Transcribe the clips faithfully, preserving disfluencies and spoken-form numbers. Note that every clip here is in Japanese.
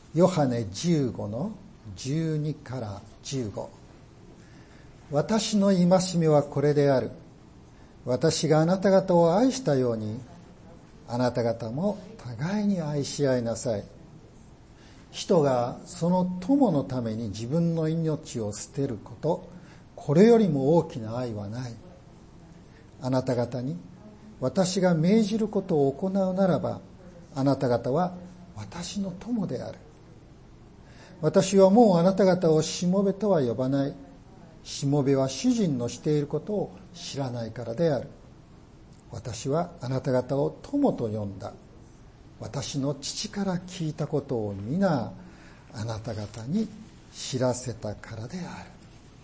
ヨハネじゅうごのじゅうにからじゅうご。私の戒めはこれである。私があなた方を愛したように、あなた方も互いに愛し合いなさい。人がその友のために自分の命を捨てること、これよりも大きな愛はない。あなた方に私が命じることを行うならば、あなた方は私の友である。私はもうあなた方をしもべとは呼ばない。しもべは主人のしていることを知らないからである。私はあなた方を友と呼んだ。私の父から聞いたことを皆あなた方に知らせたからである。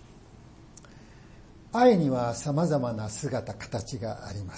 愛には様々な姿、形があります。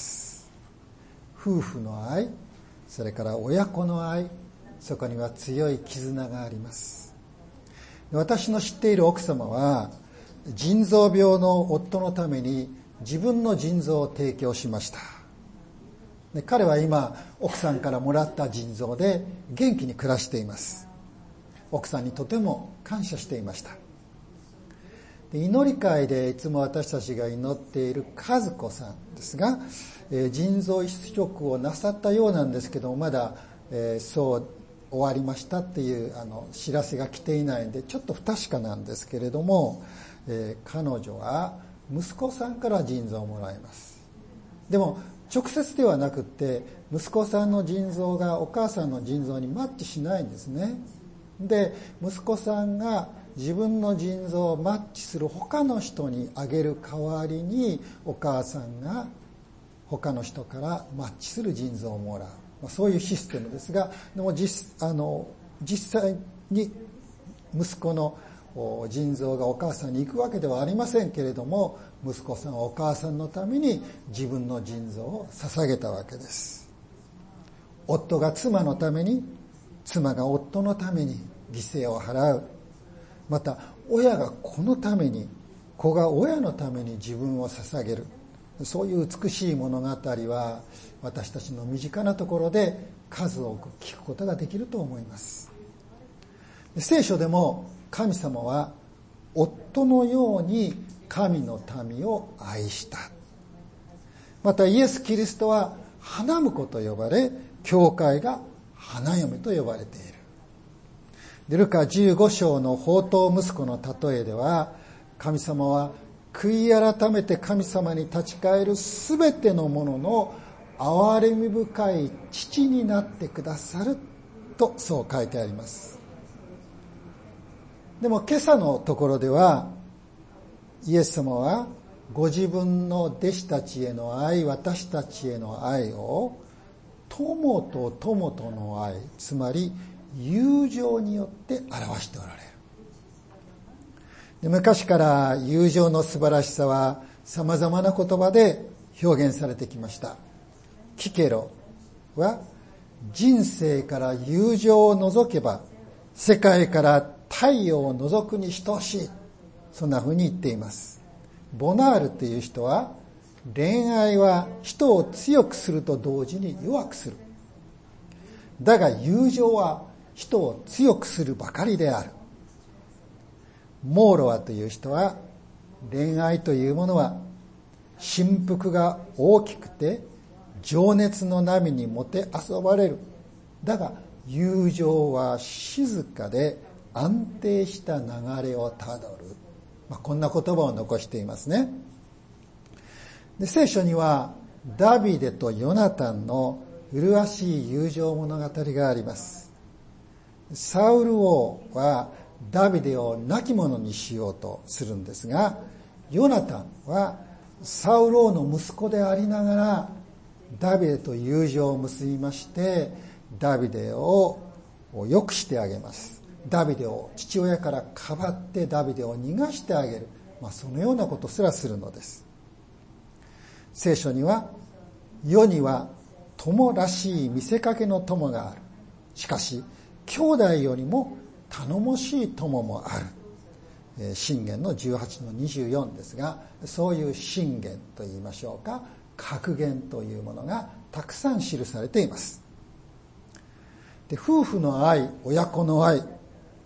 夫婦の愛、それから親子の愛、そこには強い絆があります。私の知っている奥様は、腎臓病の夫のために自分の腎臓を提供しました。で、彼は今奥さんからもらった腎臓で元気に暮らしています。奥さんにとても感謝していました。で、祈り会でいつも私たちが祈っている和子さんですが、えー、腎臓移植をなさったようなんですけども、まだ、えー、そう終わりましたっていうあの知らせが来ていないのでちょっと不確かなんですけれども、えー、彼女は息子さんから腎臓をもらいます。でも直接ではなくって息子さんの腎臓がお母さんの腎臓にマッチしないんですね。で、息子さんが自分の腎臓をマッチする他の人にあげる代わりにお母さんが他の人からマッチする腎臓をもらう、まあ、そういうシステムですが、でも 実, あの実際に息子の腎臓がお母さんに行くわけではありませんけれども、息子さんはお母さんのために自分の腎臓を捧げたわけです。夫が妻のために、妻が夫のために犠牲を払う。また親が子のために、子が親のために自分を捧げる。そういう美しい物語は私たちの身近なところで数多く聞くことができると思います。聖書でも神様は夫のように神の民を愛した。またイエス・キリストは花婿と呼ばれ、教会が花嫁と呼ばれている。で、ルカじゅうご章の放蕩息子の例えでは、神様は悔い改めて神様に立ち返るすべてのものの憐れみ深い父になってくださるとそう書いてあります。でも今朝のところでは、イエス様はご自分の弟子たちへの愛、私たちへの愛を友と友との愛、つまり友情によって表しておられる。で、昔から友情の素晴らしさは様々な言葉で表現されてきました。キケロは、人生から友情を除けば世界から太陽を除くに等しい、そんな風に言っています。ボナールという人は、恋愛は人を強くすると同時に弱くする。だが友情は人を強くするばかりである。モーロアという人は、恋愛というものは振幅が大きくて情熱の波にもてあそばれる。だが友情は静かで安定した流れをたどる。まあ、こんな言葉を残していますね。で、聖書にはダビデとヨナタンの麗しい友情物語があります。サウル王はダビデを亡き者にしようとするんですが、ヨナタンはサウル王の息子でありながらダビデと友情を結びまして、ダビデを良くしてあげます。ダビデを父親からかばってダビデを逃がしてあげる、まあ、そのようなことすらするのです。聖書には、世には友らしい見せかけの友がある。しかし兄弟よりも頼もしい友もある。箴言のじゅうはちのにじゅうよんですが、そういう箴言と言いましょうか、格言というものがたくさん記されています。で、夫婦の愛、親子の愛、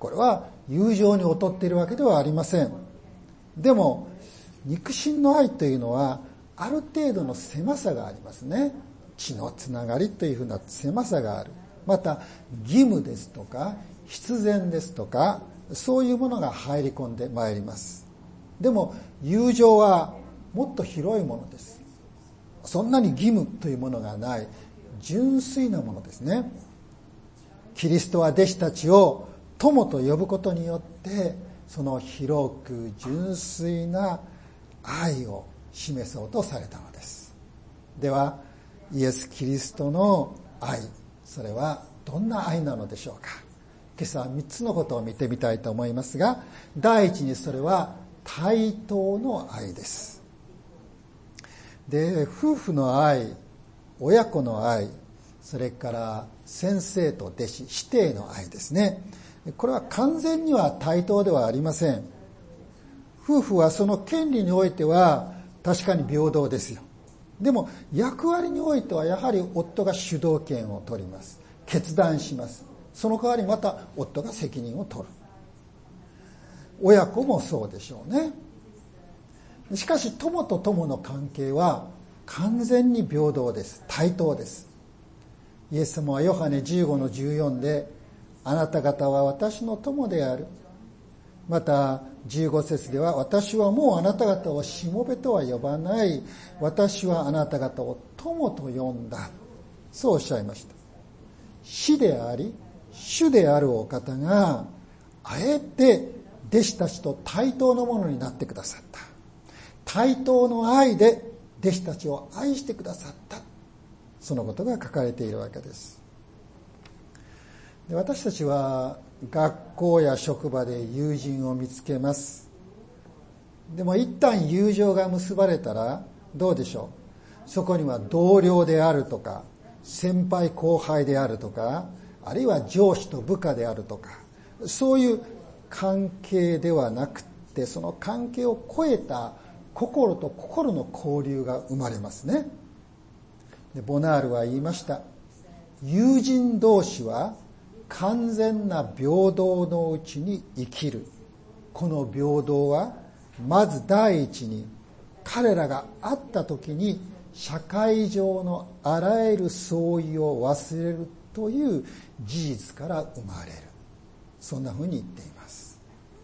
これは友情に劣っているわけではありません。でも肉親の愛というのはある程度の狭さがありますね。血のつながりというふうな狭さがある。また義務ですとか必然ですとか、そういうものが入り込んでまいります。でも友情はもっと広いものです。そんなに義務というものがない純粋なものですね。キリストは弟子たちを友と呼ぶことによってその広く純粋な愛を示そうとされたのです。ではイエス・キリストの愛、それはどんな愛なのでしょうか。今朝はみっつのことを見てみたいと思いますが、第一にそれは対等の愛です。で、夫婦の愛、親子の愛、それから先生と弟子、師弟の愛ですね。これは完全には対等ではありません。夫婦はその権利においては確かに平等ですよ。でも役割においてはやはり夫が主導権を取ります。決断します。その代わりまた夫が責任を取る。親子もそうでしょうね。しかし友と友の関係は完全に平等です。対等です。イエス様はヨハネじゅうごのじゅうよんで、あなた方は私の友である。またじゅうご節では、私はもうあなた方をしもべとは呼ばない。私はあなた方を友と呼んだ。そうおっしゃいました。師であり、主であるお方が、あえて弟子たちと対等のものになってくださった。対等の愛で弟子たちを愛してくださった。そのことが書かれているわけです。で、私たちは学校や職場で友人を見つけます。でも一旦友情が結ばれたらどうでしょう。そこには同僚であるとか、先輩後輩であるとか、あるいは上司と部下であるとか、そういう関係ではなくて、その関係を超えた心と心の交流が生まれますね。で、ボナールは言いました。友人同士は完全な平等のうちに生きる。この平等はまず第一に彼らが会った時に社会上のあらゆる相違を忘れるという事実から生まれる。そんなふうに言っています。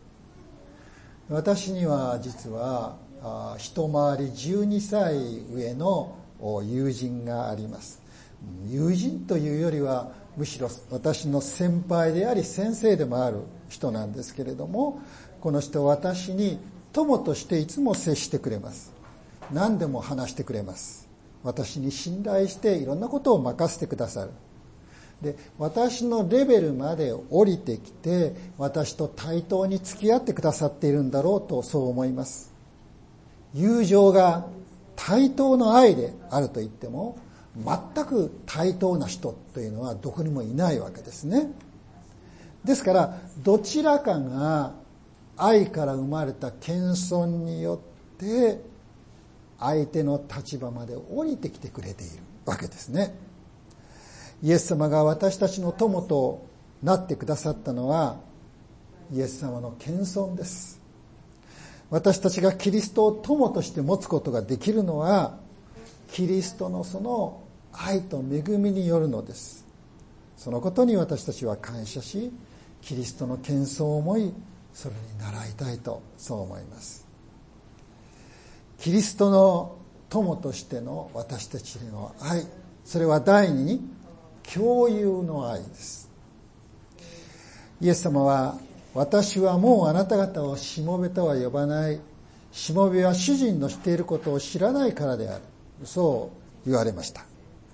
私には実は一回りじゅうにさい上の友人があります。友人というよりはむしろ私の先輩であり先生でもある人なんですけれども、この人は私に友としていつも接してくれます。何でも話してくれます。私に信頼していろんなことを任せてくださる。で、私のレベルまで降りてきて私と対等に付き合ってくださっているんだろうと、そう思います。友情が対等の愛であると言っても、全く対等な人というのはどこにもいないわけですね。ですからどちらかが愛から生まれた謙遜によって相手の立場まで降りてきてくれているわけですね。イエス様が私たちの友となってくださったのはイエス様の謙遜です。私たちがキリストを友として持つことができるのはキリストのその愛と恵みによるのです。そのことに私たちは感謝し、キリストの謙遜を思い、それに習いたいとそう思います。キリストの友としての私たちへの愛、それは第二に共有の愛です。イエス様は、私はもうあなた方をしもべとは呼ばない。しもべは主人のしていることを知らないからである。そう言われました。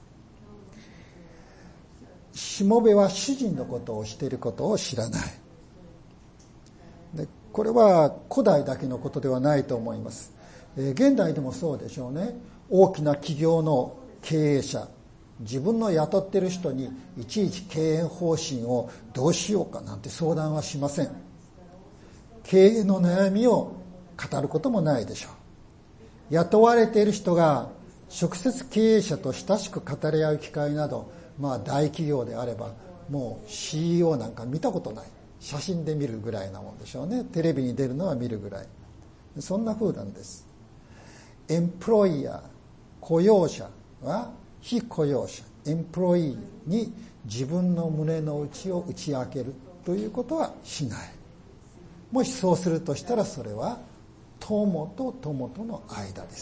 しもべは主人のことをしていることを知らない。で、これは古代だけのことではないと思います。えー、現代でもそうでしょうね。大きな企業の経営者、自分の雇っている人にいちいち経営方針をどうしようかなんて相談はしません。経営の悩みを語ることもないでしょう。雇われている人が直接経営者と親しく語り合う機会など、まあ大企業であればもう シーイーオー なんか見たことない。 写真で見るぐらいなもんでしょうね。テレビに出るのは見るぐらい。そんな風なんです。エンプロイヤー、雇用者は非雇用者、エンプロイーに自分の胸の内を打ち明けるということはしない。もしそうするとしたらそれは友と友との間です。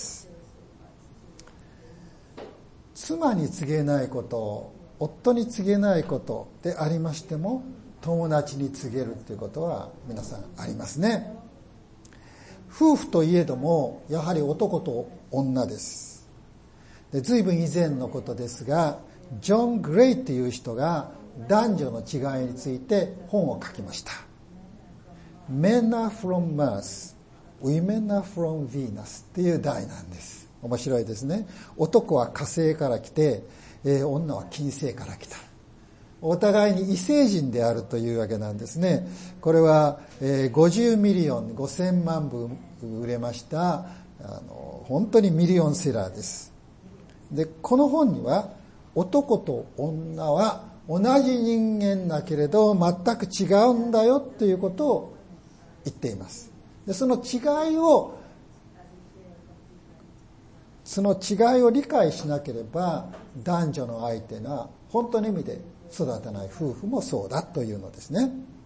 妻に告げないこと、夫に告げないことでありましても、友達に告げるということは皆さんありますね。夫婦といえどもやはり男と女です。で、随分以前のことですが、ジョン・グレイという人が男女の違いについて本を書きました。Men are from Mars, Women are from Venus っていう題なんです。面白いですね。男は火星から来て、えー、女は金星から来た。お互いに異星人であるというわけなんですね。これは、えー、ごじゅうミリオンごせんまんぶ売れましたあの本当にミリオンセラーです。で、この本には男と女は同じ人間だけれど全く違うんだよということを言っています。で、その違いをその違いを理解しなければ男女の相手が本当の意味で育たない夫婦もそうだというのですね。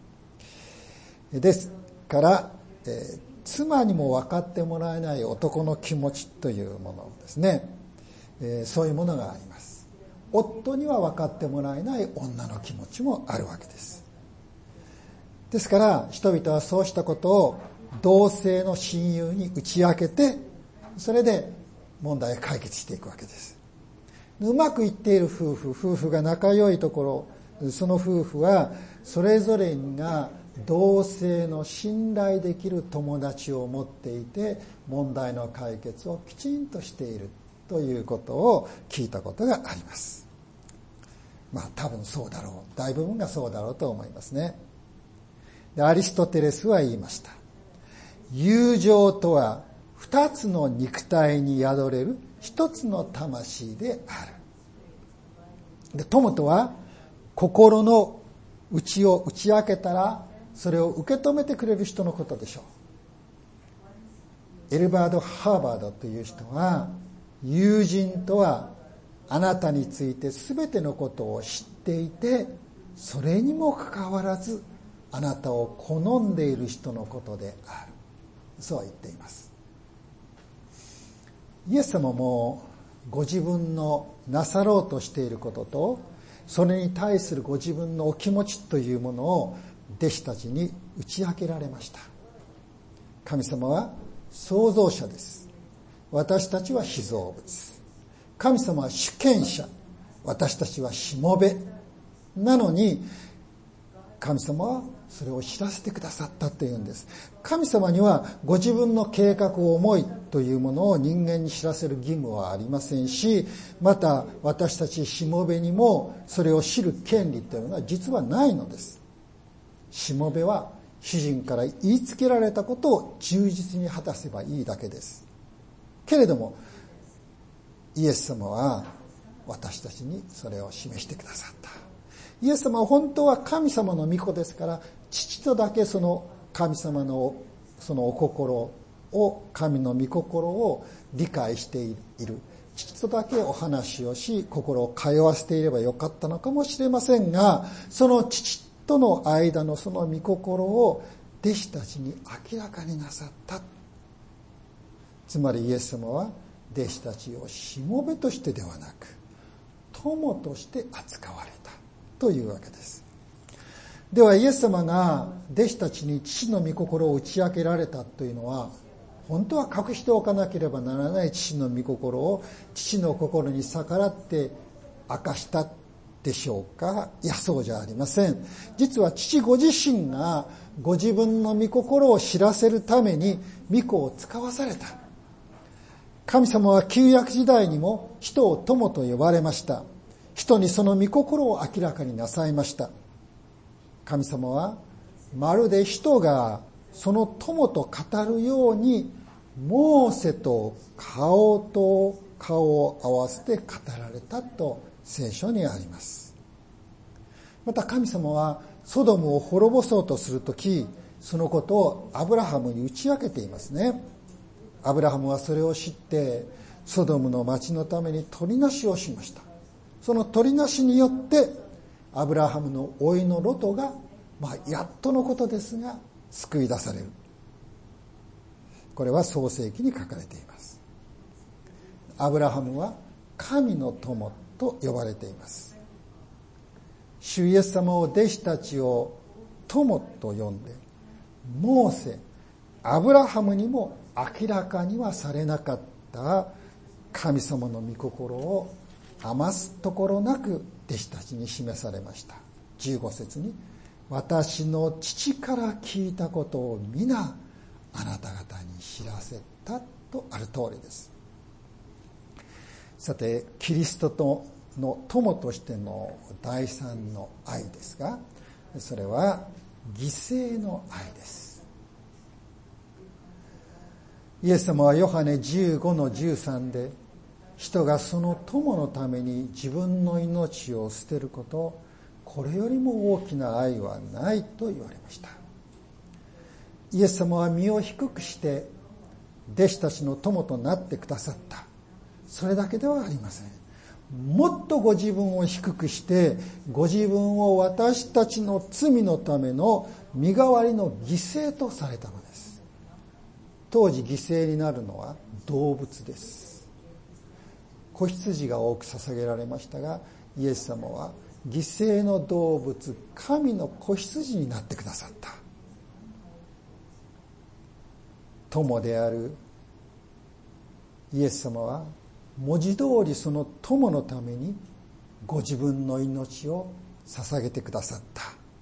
ですから、えー、妻にも分かってもらえない男の気持ちというものですね、えー、そういうものがあります。夫には分かってもらえない女の気持ちもあるわけです。ですから人々はそうしたことを同性の親友に打ち明けて、それで問題を解決していくわけです。うまくいっている夫婦、夫婦が仲良いところ、その夫婦はそれぞれが同性の信頼できる友達を持っていて、問題の解決をきちんとしているということを聞いたことがあります。まあ多分そうだろう、大部分がそうだろうと思いますね。で、アリストテレスは言いました。友情とは二つの肉体に宿れる一つの魂である。で、友とは心の内を打ち明けたらそれを受け止めてくれる人のことでしょう。エルバード・ハーバードという人は、友人とはあなたについて全てのことを知っていて、それにもかかわらずあなたを好んでいる人のことである。そう言っています。イエス様もご自分のなさろうとしていることと、それに対するご自分のお気持ちというものを弟子たちに打ち明けられました。神様は創造者です。私たちは被造物。神様は主権者。私たちはしもべ。なのに神様はそれを知らせてくださったというんです。神様にはご自分の計画思いというものを人間に知らせる義務はありませんし、また私たちしもべにもそれを知る権利というのが実はないのです。しもべは主人から言いつけられたことを忠実に果たせばいいだけです。けれどもイエス様は私たちにそれを示してくださった。イエス様は本当は神様の御子ですから、父とだけその神様のそのお心を、神の御心を理解している。父とだけお話をし、心を通わせていればよかったのかもしれませんが、その父との間のその御心を弟子たちに明らかになさった。つまりイエス様は弟子たちをしもべとしてではなく、友として扱われたというわけです。ではイエス様が弟子たちに父の御心を打ち明けられたというのは、本当は隠しておかなければならない父の御心を父の心に逆らって明かしたでしょうか。いや、そうじゃありません。実は父ご自身がご自分の御心を知らせるために御子を使わされた。神様は旧約時代にも人を友と呼ばれました。人にその御心を明らかになさいました。神様はまるで人がその友と語るようにモーセと顔と顔を合わせて語られたと聖書にあります。また神様はソドムを滅ぼそうとするとき、そのことをアブラハムに打ち明けていますね。アブラハムはそれを知って、ソドムの町のために取りなしをしました。その取りなしによって、アブラハムの甥のロトが、まあ、やっとのことですが、救い出される。これは創世記に書かれています。アブラハムは神の友と呼ばれています。主イエス様を弟子たちを友と呼んで、モーセ、アブラハムにも明らかにはされなかった神様の御心を余すところなく弟子たちに示されました。じゅうご節に、私の父から聞いたことを皆あなた方に知らせたとある通りです。さて、キリストとの友としての第三の愛ですが、それは犠牲の愛です。イエス様はヨハネじゅうごのじゅうさんで、人がその友のために自分の命を捨てること、これよりも大きな愛はないと言われました。イエス様は身を低くして弟子たちの友となってくださった。それだけではありません。もっとご自分を低くして、ご自分を私たちの罪のための身代わりの犠牲とされたのです。当時犠牲になるのは動物です。子羊が多く捧げられましたが、イエス様は犠牲の動物、神の子羊になってくださった。友であるイエス様は文字通りその友のためにご自分の命を捧げてくださった。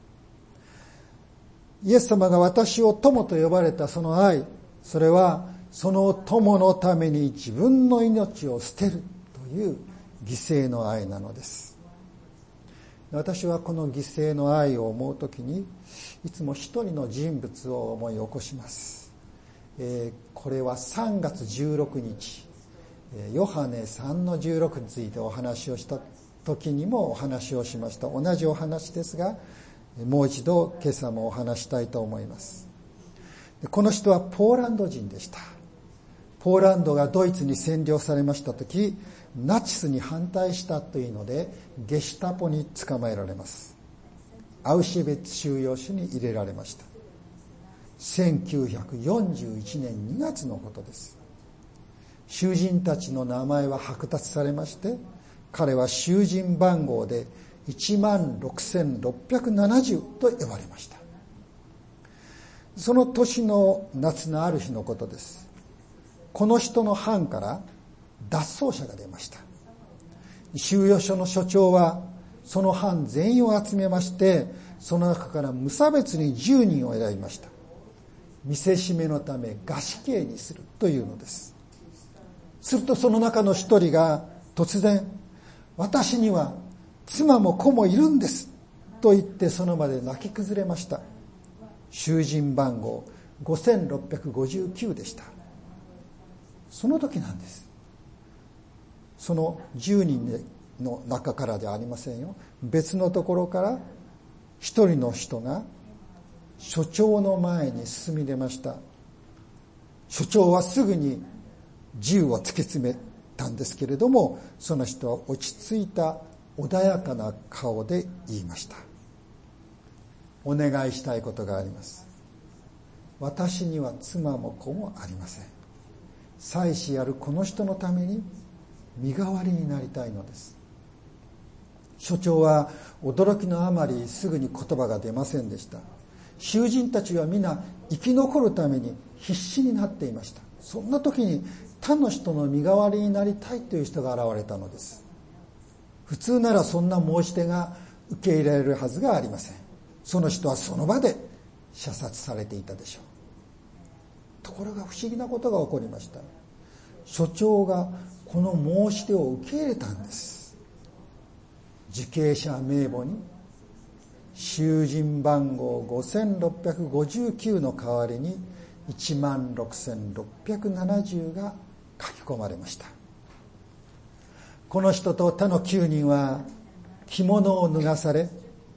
イエス様が私を友と呼ばれたその愛、それはその友のために自分の命を捨てるという犠牲の愛なのです。私はこの犠牲の愛を思うときに、いつも一人の人物を思い起こします。えー、これはさんがつじゅうろくにち、ヨハネさんのじゅうろくについてお話をした時にもお話をしました。同じお話ですが、もう一度今朝もお話したいと思います。この人はポーランド人でした。ポーランドがドイツに占領されました時、ナチスに反対したというのでゲシュタポに捕まえられます。アウシュビッツ収容所に入れられました。せんきゅうひゃくよんじゅういちねんにがつのことです。囚人たちの名前は剥奪されまして、彼は囚人番号でいちまんろくせんろっぴゃくななじゅうと呼ばれました。その年の夏のある日のことです。この人の班から脱走者が出ました。収容所の所長はその班全員を集めまして、その中から無差別にじゅうにんを選びました。見せしめのため餓死刑にするというのです。するとその中の一人が突然、私には妻も子もいるんですと言ってその場で泣き崩れました。囚人番号ごせんろっぴゃくごじゅうきゅうでした。その時なんです。そのじゅうにんの中からではありませんよ。別のところから一人の人が所長の前に進み出ました。所長はすぐに銃を突き詰めたんですけれども、その人は落ち着いた穏やかな顔で言いました。お願いしたいことがあります。私には妻も子もありません。妻子あるこの人のために身代わりになりたいのです。所長は驚きのあまりすぐに言葉が出ませんでした。囚人たちは皆生き残るために必死になっていました。そんな時に他の人の身代わりになりたいという人が現れたのです。普通ならそんな申し出が受け入れられるはずがありません。その人はその場で射殺されていたでしょう。ところが不思議なことが起こりました。所長がこの申し出を受け入れたんです。受刑者名簿に囚人番号ごせんろっぴゃくごじゅうきゅうの代わりにいちまんろくせんろっぴゃくななじゅうが書き込まれました。この人と他のきゅうにんは着物を脱がされ、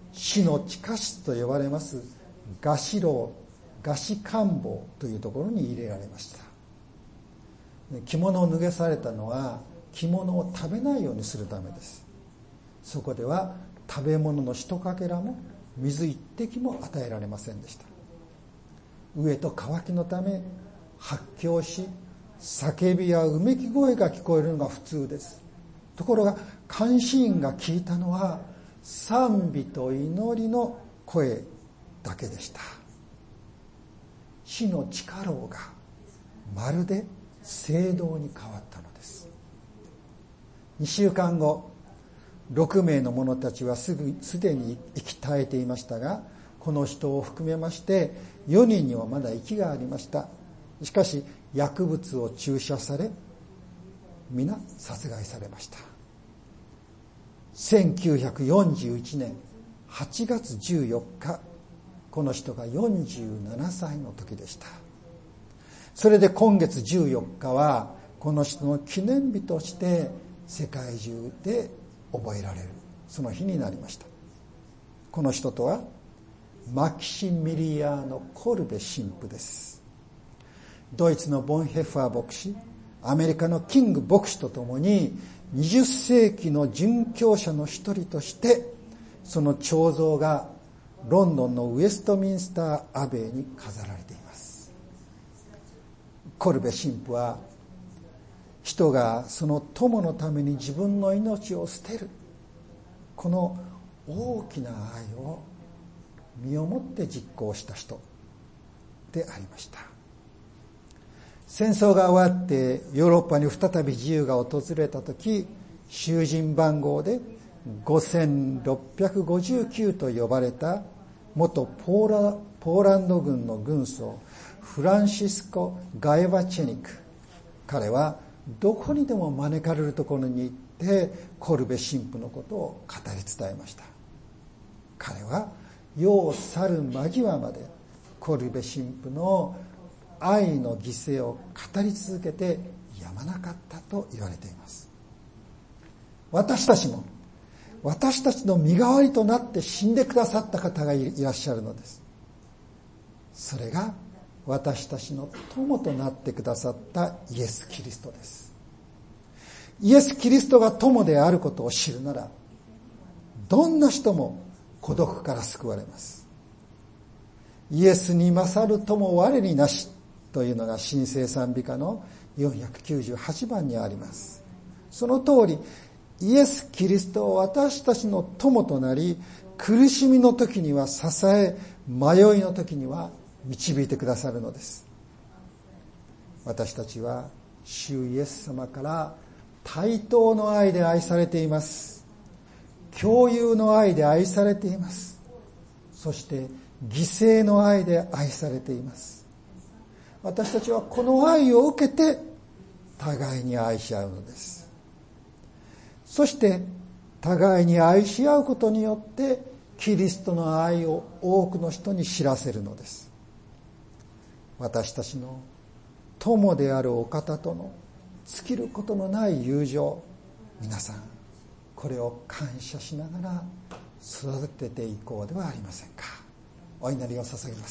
死の地下室と呼ばれます餓死牢、餓死監房というところに入れられました。着物を脱げされたのは着物を食べないようにするためです。そこでは食べ物の一かけらも水一滴も与えられませんでした。飢えと渇きのため発狂し、叫びやうめき声が聞こえるのが普通です。ところが監視員が聞いたのは賛美と祈りの声だけでした。死の地下牢がまるで聖堂に変わったのです。にしゅうかんご、ろくめいの者たちはすぐすでに息絶えていましたが、この人を含めましてよにんにはまだ息がありました。しかし薬物を注射され、皆殺害されました。せんきゅうひゃくよんじゅういちねんはちがつじゅうよっか、この人がよんじゅうななさいの時でした。それで今月じゅうよっかはこの人の記念日として世界中で覚えられるその日になりました。この人とはマキシミリアーノ・コルベ神父です。ドイツのボンヘッファー牧師、アメリカのキング牧師とともににじゅっせいきの殉教者の一人としてその彫像がロンドンのウェストミンスターアベイに飾られています。コルベ神父は人がその友のために自分の命を捨てるこの大きな愛を身をもって実行した人でありました。戦争が終わってヨーロッパに再び自由が訪れた時、囚人番号でごせんろっぴゃくごじゅうきゅうと呼ばれた元ポーラ、ポーランド軍の軍曹フランシスコ・ガエバチェニク、彼はどこにでも招かれるところに行ってコルベ神父のことを語り伝えました。彼は世を去る間際までコルベ神父の愛の犠牲を語り続けてやまなかったと言われています。私たちも私たちの身代わりとなって死んでくださった方がいらっしゃるのです。それが私たちの友となってくださったイエス・キリストです。イエス・キリストが友であることを知るなら、どんな人も孤独から救われます。イエスに勝る友我になしというのが新聖賛美歌のよんひゃくきゅうじゅうはちばんにあります。その通り、イエス・キリストは私たちの友となり、苦しみの時には支え、迷いの時には導いてくださるのです。私たちは主イエス様から対等の愛で愛されています。共有の愛で愛されています。そして犠牲の愛で愛されています。私たちはこの愛を受けて互いに愛し合うのです。そして互いに愛し合うことによってキリストの愛を多くの人に知らせるのです。私たちの友であるお方との尽きることのない友情、皆さんこれを感謝しながら育てていこうではありませんか。お祈りを捧げます。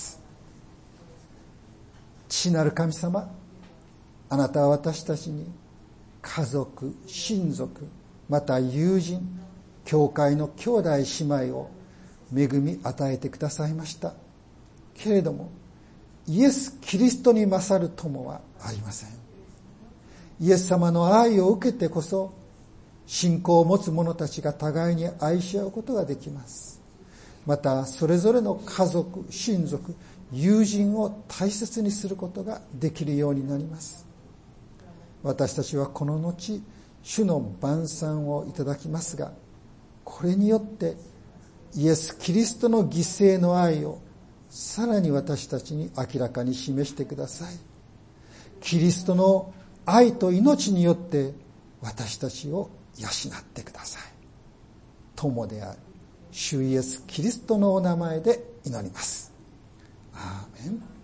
父なる神様、あなたは私たちに家族、親族、また友人、教会の兄弟姉妹を恵み与えてくださいました。けれどもイエス・キリストに勝る友はありません。イエス様の愛を受けてこそ信仰を持つ者たちが互いに愛し合うことができます。またそれぞれの家族、親族、友人を大切にすることができるようになります。私たちはこの後主の晩餐をいただきますが、これによってイエス・キリストの犠牲の愛をさらに私たちに明らかに示してください。キリストの愛と命によって私たちを養ってください。友である主イエス・キリストのお名前で祈ります。アーメン。